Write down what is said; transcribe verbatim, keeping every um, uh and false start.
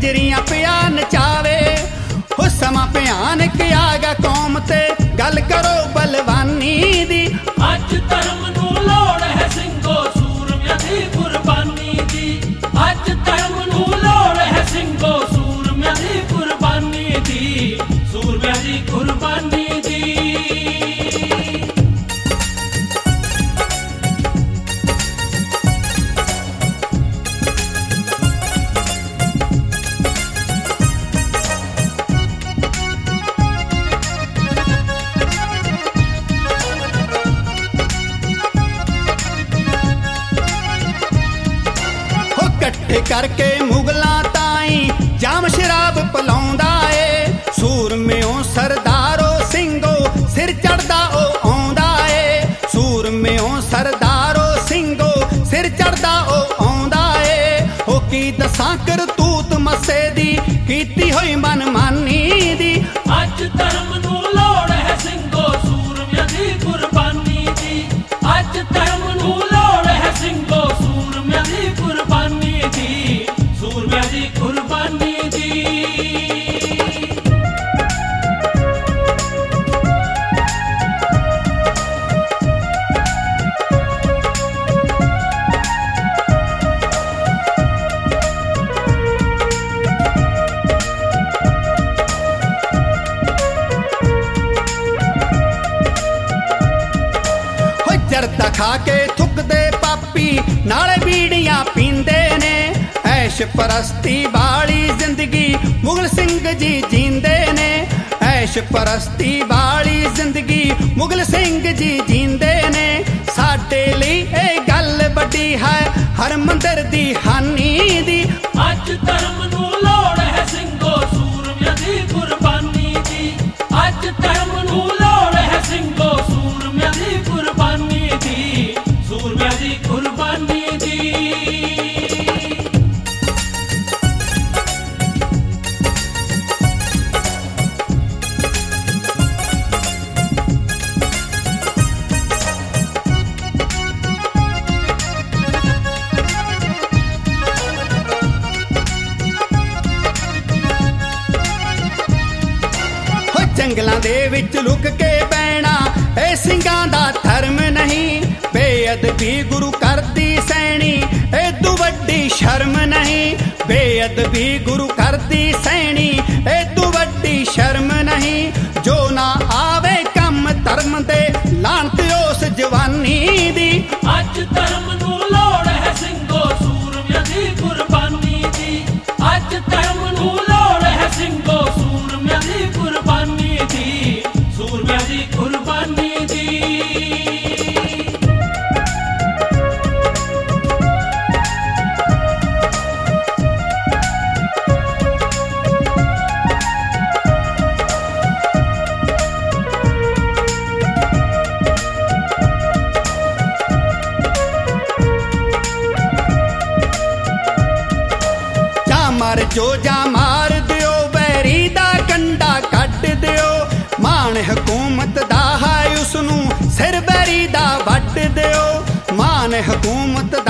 ਕੰਜਰੀਆਂ ਪਿਆ ਨਚਾਵੇ। ਹੋ ਸਮਾਂ ਭਿਆਨਕ ਆ ਗਿਆ ਕੌਮ ਤੇ, ਗੱਲ ਕਰੋ ਬਲਵਾਨੀ ਦੀ। ਅੱਜ ਧਰਮ ਨੂੰ ਲੋੜ ਹੈ ਸਿੰਘੋ ਸੂਰਮਿਆਂ ਦੀ ਕੁਰਬਾਨੀ ਦੀ। ਅੱਜ ਧਰਮ ਨੂੰ ਲੋੜ ਹੈ ਸਿੰਘੋ ਸੂਰਮਿਆਂ ਦੀ ਕੁਰਬਾਨੀ ਦੀ, ਸੂਰਮਿਆਂ ਦੀ ਕੁਰਬਾਨੀ ਦੀ। ਇਕੱਠੇ ਕਰਕੇ ਮੁਗਲਾਂ ਤਾਈਂ ਜਾਮ ਸ਼ਰਾਬ ਪਿਲਾਉਂਦਾ ਏ। ਸੂਰਮਿਓ ਸਰਦਾਰੋ ਸਿੰਘੋ ਸਿਰ ਚੜਦਾ ਉਹ ਆਉਂਦਾ ਏ। ਸੂਰਮਿਓ ਸਰਦਾਰੋ ਸਿੰਘੋ ਸਿਰ ਚੜਦਾ ਉਹ ਆਉਂਦਾ ਏ। ਉਹ ਕੀ ਦੱਸਾਂ ਕਰਤੂਤ ਮੱਸੇ ਦੀ, ਕੀਤੀ ਹੋਈ ਮਨਮਾਨੀ ਦੀ। ਅੱਜ ਧਰਮ ਨੂੰ ਲੋੜ ਹੈ ਸਿੰਘੋ ਸੂਰਮਿਆਂ ਦੀ ਕੁਰਬਾਨੀ ਦੀ। ਅੱਜ ਧਰਮ ਨੂੰ ਲੋੜ ਹੈ ਸਿੰਘੋ ਸੂਰਮਿਆਂ ਦੀ ਕੁਰਬਾਨੀ ਦੀ, ਸੂਰਮਿਆਂ ਦੀ ਕੁਰਬਾਨੀ ਦੀ। ਜਰਦਾ ਖਾ ਕੇ ਥੁੱਕਦੇ ਪਾਪੀ, ਨਾਲੇ ਬੀੜੀਆਂ ਪੀਂਦੇ ਨੇ। ਐਸ਼ ਪਰਸਤੀ ਵਾਲੀ ਜ਼ਿੰਦਗੀ ਮੁਗਲ ਸਿੰਘ ਜੀ ਜੀਂਦੇ ਨੇ। ਐਸ਼ ਪਰਸਤੀ ਵਾਲੀ ਜ਼ਿੰਦਗੀ ਮੁਗਲ ਸਿੰਘ ਜੀ ਜੀਂਦੇ ਨੇ। ਸਾਡੇ ਲਈ ਇਹ ਗੱਲ ਵੱਡੀ ਹੈ ਹਰਮੰਦਰ ਦੀ ਹਾਨੀ ਦੀ। ਅੱਜ ਧਰਮ ਨੂੰ ਲੋੜ ਹੈ ਸਿੰਘੋ ਸੂਰਮਿਆਂ ਦੀ ਕੁਰਬਾਨੀ ਦੀ। ਅੱਜ ਧਰਮ ਨੂੰ ਲੋੜ ਹੈ ਸਿੰਘੋ ਸੂਰਮਿਆਂ ਦੀ ਕੁਰਬਾਨੀ ਦੀ, ਸੂਰਮਿਆਂ ਦੀ ਕੁਰਬਾਨੀ ਦੀ। ਜੰਗਲਾਂ ਦੇ ਵਿੱਚ ਲੁਕ ਕੇ ਬਹਿਣਾ ਇਹ ਸਿੰਘਾਂ ਦਾ ਧਰਮ ਨਹੀਂ। ਬੇਅਦਬੀ ਗੁਰੂ ਕਰਦੀ ਸੈਣੀ ਏਦੂ ਵੱਡੀ ਸ਼ਰਮ ਨਹੀਂ। ਬੇਅਦਬੀ ਗੁਰੂ ਕਰਦੀ ਸੈਣੀ ਏਦੂ ਵੱਡੀ ਸ਼ਰਮ ਨਹੀਂ। ਜੋ ਨਾ ਆਵੇ ਕੰਮ ਧਰਮ ਦੇ ਲਾਹਨਤ ਉਸ ਜਵਾਨੀ ਦੀ। ਅੱਜ ਧਰਮ ਨੂੰ ਲੋੜ ਹੈ ਸਿੰਘੋ ਸੂਰਮਿਆਂ ਦੀ ਕੁਰਬਾਨੀ ਦੀ। ਅੱਜ ਧਰਮ ਨੂੰ ਲੋੜ ਹੈ ਸਿੰਘੋ ਸੂਰਮਿਆਂ ਦੀ ਕੁਰਬਾਨੀ ਦੀ, ਸੂਰਮਿਆਂ ਦੀ ਕੁਰਬਾਨੀ ਦੀ। ਜਾ ਮਰ ਜੋ ਜਾ ਮਾਰ ਦਿਓ, ਬੈਰੀ ਦਾ ਕੰਡਾ ਕੱਢ ਦਿਓ। ਮਾਣ ਹਕੂਮਤ ਦਾ ਹੈ ਉਸਨੂੰ ਸਿਰ ਬੈਰੀ ਦਾ ਵੱਢ ਦਿਓ। ਮਾਣ ਹਕੂਮਤ